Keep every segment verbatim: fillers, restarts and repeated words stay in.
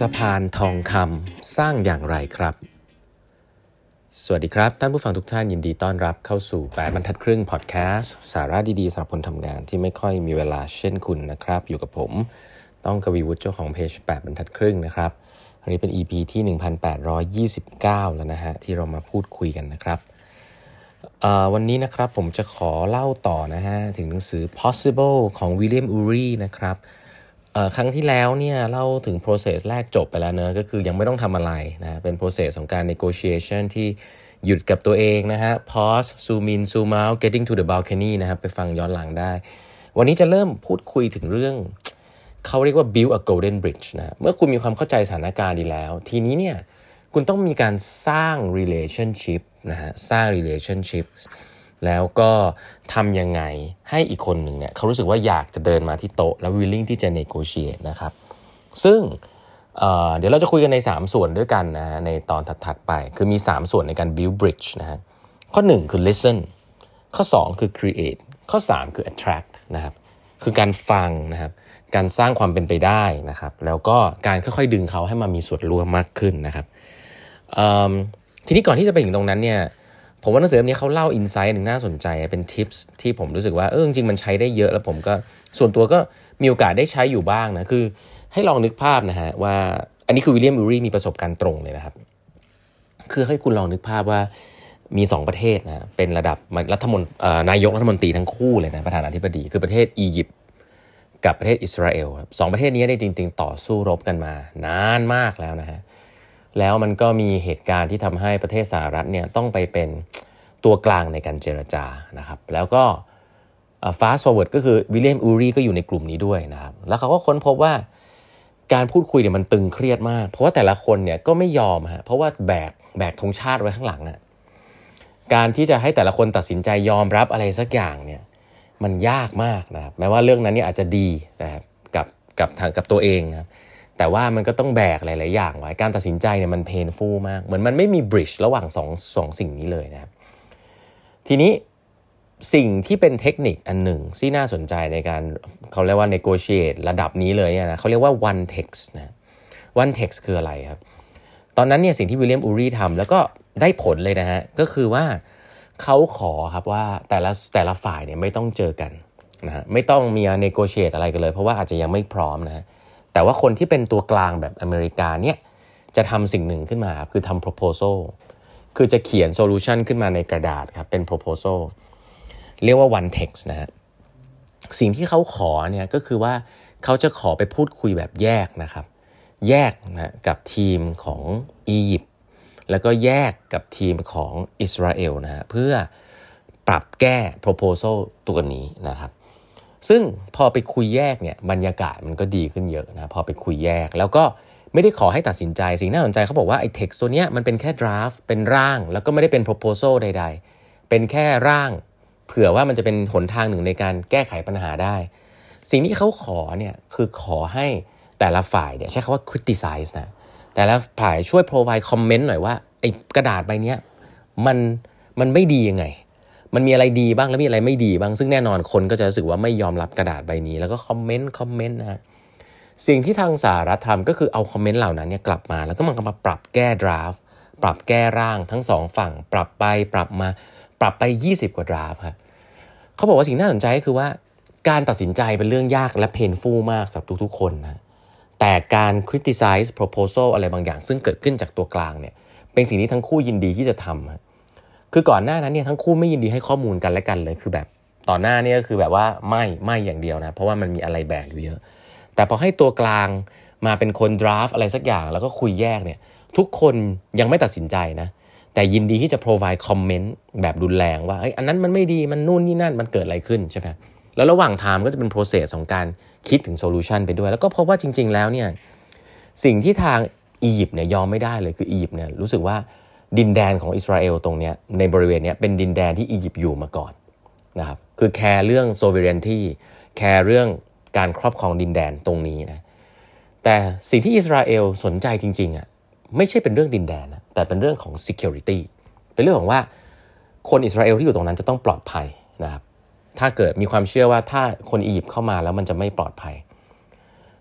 สะพานทองคำสร้างอย่างไรครับสวัสดีครับท่านผู้ฟังทุกท่านยินดีต้อนรับเข้าสู่แปดบรรทัดครึ่งพอดแคสต์สาระดีๆสำหรับคนทำงานที่ไม่ค่อยมีเวลาเช่นคุณนะครับอยู่กับผมต้องกวีวุฒิเจ้าของเพจแปดบรรทัดครึ่งนะครับวันนี้เป็น อี พี ที่ หนึ่งพันแปดร้อยยี่สิบเก้า แล้วนะฮะที่เรามาพูดคุยกันนะครับวันนี้นะครับผมจะขอเล่าต่อนะฮะถึงหนังสือ Possible ของ William Ury นะครับครั้งที่แล้วเนี่ยเล่าถึง process แรกจบไปแล้วเนอะก็คือยังไม่ต้องทำอะไรนะเป็น process ของการ negotiation ที่หยุดกับตัวเองนะฮะ pause zoom in zoom out getting to the balcony นะครับไปฟังย้อนหลังได้วันนี้จะเริ่มพูดคุยถึงเรื่องเขาเรียกว่า build a golden bridge นะเมื่อคุณมีความเข้าใจสถานการณ์ดีแล้วทีนี้เนี่ยคุณต้องมีการสร้าง relationship นะฮะสร้าง relationship แล้วก็ทำยังไงให้อีกคนหนึ่งเนี่ยเขารู้สึกว่าอยากจะเดินมาที่โต๊ะแล้ว willing ที่จะ negotiate นะครับซึ่ง เอ่อ เดี๋ยวเราจะคุยกันในสามส่วนด้วยกันนะฮะในตอนถัดๆไปคือมีสามส่วนในการ build bridge นะฮะข้อหนึ่งคือ listen ข้อสองคือ create ข้อสามคือ attract นะครับคือการฟังนะครับการสร้างความเป็นไปได้นะครับแล้วก็การค่อยๆดึงเขาให้มามีส่วนร่วมมากขึ้นนะครับทีนี้ก่อนที่จะไปถึงตรงนั้นเนี่ยผมว่าหนังสือเล่มนี้เขาเล่าอินไซต์หนึ่งน่าสนใจเป็นทิปส์ที่ผมรู้สึกว่าเออจริงๆมันใช้ได้เยอะแล้วผมก็ส่วนตัวก็มีโอกาสได้ใช้อยู่บ้างนะคือให้ลองนึกภาพนะฮะว่าอันนี้คือวิลเลียม อูรีมีประสบการณ์ตรงเลยนะครับคือให้คุณลองนึกภาพว่ามีสองประเทศนะเป็นระดับรัฐมนตรีนายกรัฐมนตรีทั้งคู่เลยนะประธานาธิบดีคือประเทศอียิปต์กับประเทศอิสราเอลครับสองประเทศนี้ได้จริงๆต่อสู้รบกันมานานมากแล้วนะฮะแล้วมันก็มีเหตุการณ์ที่ทำให้ประเทศสหรัฐเนี่ยต้องไปเป็นตัวกลางในการเจรจานะครับแล้วก็ fast forward ก็คือวิลเลียม อูรีก็อยู่ในกลุ่มนี้ด้วยนะครับแล้วเขาก็ค้นพบว่าการพูดคุยเนี่ยมันตึงเครียดมากเพราะว่าแต่ละคนเนี่ยก็ไม่ยอมฮะเพราะว่าแบกแบกธงชาติไว้ข้างหลังอ่ะการที่จะให้แต่ละคนตัดสินใจยอมรับอะไรสักอย่างเนี่ยมันยากมากนะครับแม้ว่าเรื่องนั้นเนี่ยอาจจะดีนะครับกับกับทางกับตัวเองนะครับแต่ว่ามันก็ต้องแบกหลายๆอย่างไว้การตัดสินใจเนี่ยมันเพนฟูลมากเหมือนมันไม่มีบริดจ์ระหว่างสองสองสิ่งนี้เลยนะครับทีนี้สิ่งที่เป็นเทคนิคอันหนึ่งที่น่าสนใจในการเขาเรียกว่า negotiate ระดับนี้เลยนะเขาเรียกว่า one text นะ one text คืออะไรครับตอนนั้นเนี่ยสิ่งที่วิลเลียม อูรีทำแล้วก็ได้ผลเลยนะฮะก็คือว่าเขาขอครับว่าแต่ละแต่ละฝ่ายเนี่ยไม่ต้องเจอกันนะฮะไม่ต้องมี negotiate อะไรกันเลยเพราะว่าอาจจะยังไม่พร้อมนะฮะแต่ว่าคนที่เป็นตัวกลางแบบอเมริกาเนี่ยจะทำสิ่งหนึ่งขึ้นมาคือทำ proposal คือจะเขียน solution ขึ้นมาในกระดาษครับเป็น proposal เรียกว่า one text นะฮะสิ่งที่เขาขอเนี่ยก็คือว่าเขาจะขอไปพูดคุยแบบแยกนะครับแยกนะกับทีมของอียิปต์แล้วก็แยกกับทีมของอิสราเอลนะฮะเพื่อปรับแก้ proposal ตัวนี้นะครับซึ่งพอไปคุยแยกเนี่ยบรรยากาศมันก็ดีขึ้นเยอะนะพอไปคุยแยกแล้วก็ไม่ได้ขอให้ตัดสินใจสิ่งน่าสนใจเขาบอกว่าไอ้ text ตัวเนี้ยมันเป็นแค่ draft เป็นร่างแล้วก็ไม่ได้เป็น proposal ใดๆเป็นแค่ร่างเผื่อว่ามันจะเป็นหนทางหนึ่งในการแก้ไขปัญหาได้สิ่งที่เขาขอเนี่ยคือขอให้แต่ละฝ่ายเนี่ยใช้คำว่า criticize นะแต่ละฝ่ายช่วย provide comment หน่อยว่าไอ้กระดาษใบเนี้ยมันมันไม่ดียังไงมันมีอะไรดีบ้างแล้วมีอะไรไม่ดีบ้างซึ่งแน่นอนคนก็จะรู้สึกว่าไม่ยอมรับกระดาษใบนี้แล้วก็คอมเมนต์คอมเมนต์นะฮะสิ่งที่ทางสหรัฐทำก็คือเอาคอมเมนต์เหล่านั้นเนี่ยกลับมาแล้วก็มันก็มาปรับแก้ดราฟต์ปรับแก้ร่างทั้งสองฝั่งปรับไปปรับมาปรับไปยี่สิบกว่าดราฟต์ครับเขาบอกว่าสิ่งน่าสนใจก็คือว่าการตัดสินใจเป็นเรื่องยากและเพนฟูลมากสำหรับทุกๆคนนะแต่การ criticize proposal อะไรบางอย่างซึ่งเกิดขึ้นจากตัวกลางเนี่ยเป็นสิ่งที่ทั้งคู่ยินดีที่จะทำคือก่อนหน้านั้นเนี่ยทั้งคู่ไม่ยินดีให้ข้อมูลกันและกันเลยคือแบบต่อหน้านี่ก็คือแบบว่าไม่ไม่อย่างเดียวนะเพราะว่ามันมีอะไรแบกอยู่เยอะแต่พอให้ตัวกลางมาเป็นคน draft อะไรสักอย่างแล้วก็คุยแยกเนี่ยทุกคนยังไม่ตัดสินใจนะแต่ยินดีที่จะ provide comment แบบรุนแรงว่าเอ้ยอันนั้นมันไม่ดีมันนู่นนี่นั่นมันเกิดอะไรขึ้นใช่ไหมแล้วระหว่างทางก็จะเป็น process ของการคิดถึง solution ไปด้วยแล้วก็พบว่าจริงๆแล้วเนี่ยสิ่งที่ทางอียิปต์เนี่ยยอมไม่ได้เลยคืออียิปต์เนี่ยรู้สึกว่าดินแดนของอิสราเอลตรงเนี้ยในบริเวณเนี้ยเป็นดินแดนที่อียิปต์อยู่มาก่อนนะครับคือแคร์เรื่อง sovereignty แคร์เรื่องการครอบครองดินแดนตรงนี้นะแต่สิ่งที่อิสราเอลสนใจจริงๆอ่ะไม่ใช่เป็นเรื่องดินแดนนะแต่เป็นเรื่องของ security เป็นเรื่องของว่าคนอิสราเอลที่อยู่ตรงนั้นจะต้องปลอดภัยนะครับถ้าเกิดมีความเชื่อว่าถ้าคนอียิปต์เข้ามาแล้วมันจะไม่ปลอดภัย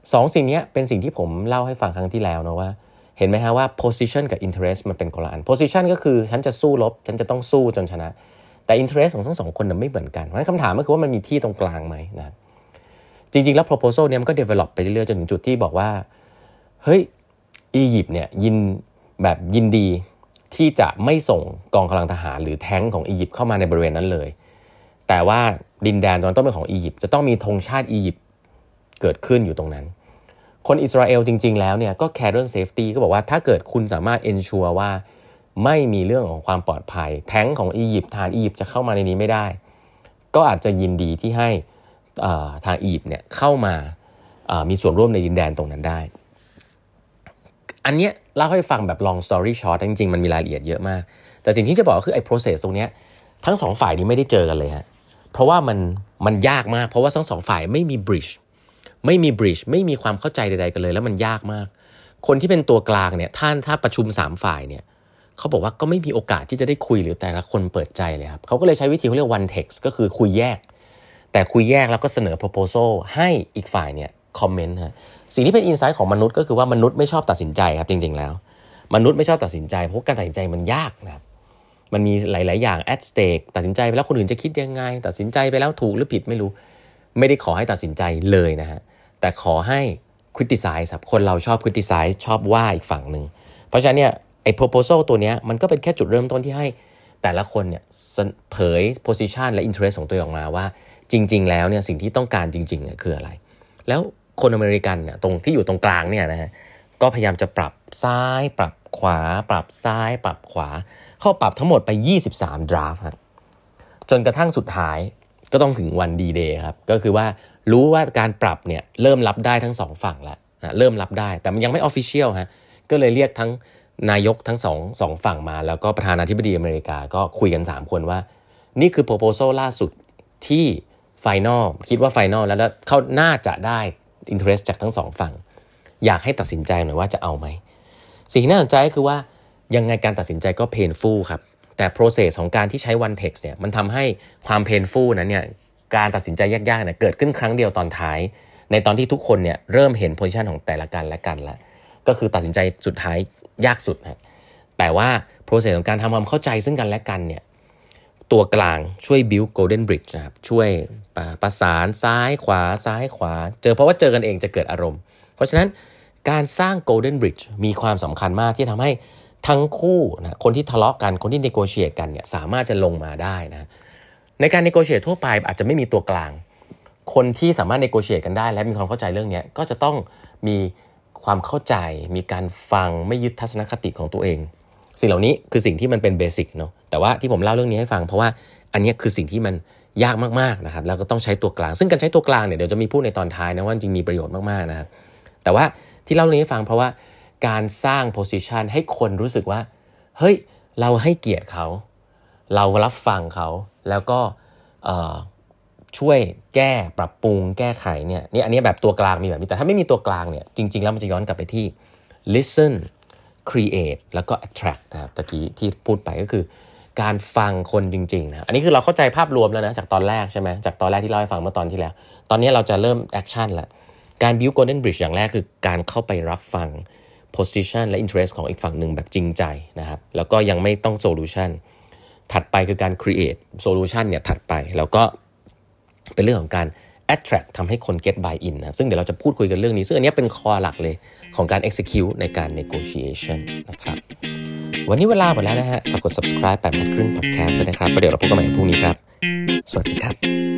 สองสิ่งนี้เป็นสิ่งที่ผมเล่าให้ฟังครั้งที่แล้วนะว่าเห็นไหมฮะว่า position กับ interest มันเป็นคนละอัน position ก็คือฉันจะสู้รบฉันจะต้องสู้จนชนะแต่ interest ของทั้งสองคนน่ะไม่เหมือนกันเพราะฉะนั้นคำถามก็คือว่ามันมีที่ตรงกลางไหมนะจริงๆแล้ว proposal เนี่ยมันก็ develop ไปเรื่อยๆจนถึงจุดที่บอกว่าเฮ้ยอียิปต์เนี่ยยินแบบยินดีที่จะไม่ส่งกองกำลังทหารหรือแท้งของอียิปต์เข้ามาในบริเวณนั้นเลยแต่ว่าดินแดนตอนต้นเป็นของอียิปต์จะต้องมีธงชาติอียิปต์เกิดขึ้นอยู่ตรงนั้นคนอิสราเอลจริงๆแล้วเนี่ยก็แคร์เรื่อง safety ก็บอกว่าถ้าเกิดคุณสามารถ ensure ว่าไม่มีเรื่องของความปลอดภัยแท้งของอียิปต์ทหารอียิปต์จะเข้ามาในนี้ไม่ได้ก็อาจจะยินดีที่ให้ทางอียิปต์เนี่ยเข้ามามีส่วนร่วมในดินแดนตรงนั้นได้อันเนี้ยเล่าให้ฟังแบบ long story short จริงๆมันมีรายละเอียดเยอะมากแต่สิ่งที่จะบอกก็คือไอ้ process ตรงเนี้ยทั้งสองฝ่ายนี้ไม่ได้เจอกันเลยฮะเพราะว่ามันมันยากมากเพราะว่าทั้งสองฝ่ายไม่มี bridge ไม่มี bridge ไม่มีความเข้าใจใดๆกันเลยแล้วมันยากมากคนที่เป็นตัวกลางเนี่ยท่านถ้าประชุมสามฝ่ายเนี่ยเขาบอกว่าก็ไม่มีโอกาสที่จะได้คุยหรือแต่ละคนเปิดใจเลยครับเขาก็เลยใช้วิธีเขาเรียก one text ก็คือคุยแยกแต่คุยแยกแล้วก็เสนอ proposal ให้อีกฝ่ายเนี่ยคอมเมนต์ฮะสิ่งที่เป็น insight ของมนุษย์ก็คือว่ามนุษย์ไม่ชอบตัดสินใจครับจริงๆแล้วมนุษย์ไม่ชอบตัดสินใจเพราะการตัดสินใจมันยากนะครับมันมีหลายๆอย่าง at stake ตัดสินใจไปแล้วคนอื่นจะคิดยังไงตัดสินใจไปแล้วถูกหรือผิดไม่รู้ไม่ได้ขอให้ตัดสินใจเลยนะฮะแต่ขอให้ criticize ครับคนเราชอบ criticize ชอบว่าอีกฝั่งนึงเพราะฉะนั้นเนี่ยไอ้ proposal ตัวเนี้ยมันก็เป็นแค่จุดเริ่มต้นที่ให้แต่ละคนเนี่ยเผย position และ interest ของตัวเองออกมาว่าจริงๆแล้วเนี่ยสิ่งที่ต้องการจริงๆคืออะไรแล้วคนอเมริกันเนี่ยตรงที่อยู่ตรงกลางเนี่ยนะฮะก็พยายามจะปรับซ้ายปรับขวาปรับซ้ายปรับขวาเข้าปรับทั้งหมดไปยี่สิบสาม draft ครับจนกระทั่งสุดท้ายก็ต้องถึงวัน D-Day ครับก็คือว่ารู้ว่าการปรับเนี่ยเริ่มรับได้ทั้งสองฝั่งแล้วนะเริ่มรับได้แต่มันยังไม่ official ฮะก็เลยเรียกทั้งนายกทั้งสองสองฝั่งมาแล้วก็ประธานาธิบดีอเมริกาก็คุยกันสามคนว่านี่คือ proposal ล่าสุดที่ final คิดว่า final แล้วแล้วเขาน่าจะได้ interest จากทั้งสองฝั่งอยากให้ตัดสินใจหน่อยว่าจะเอาไหมสิ่งที่น่าสนใจก็คือว่ายังไงการตัดสินใจก็ painful ครับแต่ process ของการที่ใช้ one text เนี่ยมันทำให้ความ painful นั้นเนี่ยการตัดสินใจยากๆเนี่ยเกิดขึ้นครั้งเดียวตอนท้ายในตอนที่ทุกคนเนี่ยเริ่มเห็น position ของแต่ละกันและกันแล้วก็คือตัดสินใจสุดท้ายยากสุดครับแต่ว่า process ของการทำความเข้าใจซึ่งกันและกันเนี่ยตัวกลางช่วย build golden bridge นะครับช่วยประสานซ้ายขวาซ้ายขวาเจอเพราะว่าเจอกันเองจะเกิดอารมณ์เพราะฉะนั้นการสร้าง golden bridge มีความสำคัญมากที่ทำให้ทั้งคู่นะคนที่ทะเลาะกันคนที่ negotiate กันเนี่ยสามารถจะลงมาได้นะในการ negotiate ทั่วไปอาจจะไม่มีตัวกลางคนที่สามารถ negotiate กันได้และมีความเข้าใจเรื่องนี้ก็จะต้องมีความเข้าใจมีการฟังไม่ยึดทัศนคติของตัวเองสิ่งเหล่านี้คือสิ่งที่มันเป็นเบสิกเนาะแต่ว่าที่ผมเล่าเรื่องนี้ให้ฟังเพราะว่าอันนี้คือสิ่งที่มันยากมากๆนะครับแล้วก็ต้องใช้ตัวกลางซึ่งการใช้ตัวกลางเนี่ยเดี๋ยวจะมีพูดในตอนท้ายนะว่าจริงมีประโยชน์มากๆนะครับแต่ว่าที่เล่าเรื่องนี้ให้ฟังเพราะว่าการสร้าง position ให้คนรู้สึกว่าเฮ้ยเราให้เกียรติเขาเรารับฟังเขาแล้วก็ช่วยแก้ปรับปรุงแก้ไขเนี่ยนี่อันนี้แบบตัวกลางมีแบบนี้แต่ถ้าไม่มีตัวกลางเนี่ยจริงๆแล้วมันจะย้อนกลับไปที่ listen create แล้วก็ attract นะครับตะกี้ที่พูดไปก็คือการฟังคนจริงๆนะอันนี้คือเราเข้าใจภาพรวมแล้วนะจากตอนแรกใช่ไหมจากตอนแรกที่เล่าให้ฟังเมื่อตอนที่แล้วตอนนี้เราจะเริ่ม action แล้วการ build golden bridge อย่างแรกคือการเข้าไปรับฟัง position และ interest ของอีกฝั่งหนึ่งแบบจริงใจนะครับแล้วก็ยังไม่ต้อง solution ถัดไปคือการ create solution เนี่ยถัดไปแล้วก็เป็นเรื่องของการ attract ทำให้คน get buy in นะซึ่งเดี๋ยวเราจะพูดคุยกันเรื่องนี้ซึ่งอันนี้เป็นคอหลักเลยของการ execute ในการ negotiation นะครับวันนี้เวลาหมดแล้วนะฮะฝากกด subscribe แปดพันครึ่ง podcast ด้วยนะครับแล้วเดี๋ยวเราพบกันใหม่พรุ่งนี้ครับสวัสดีครับ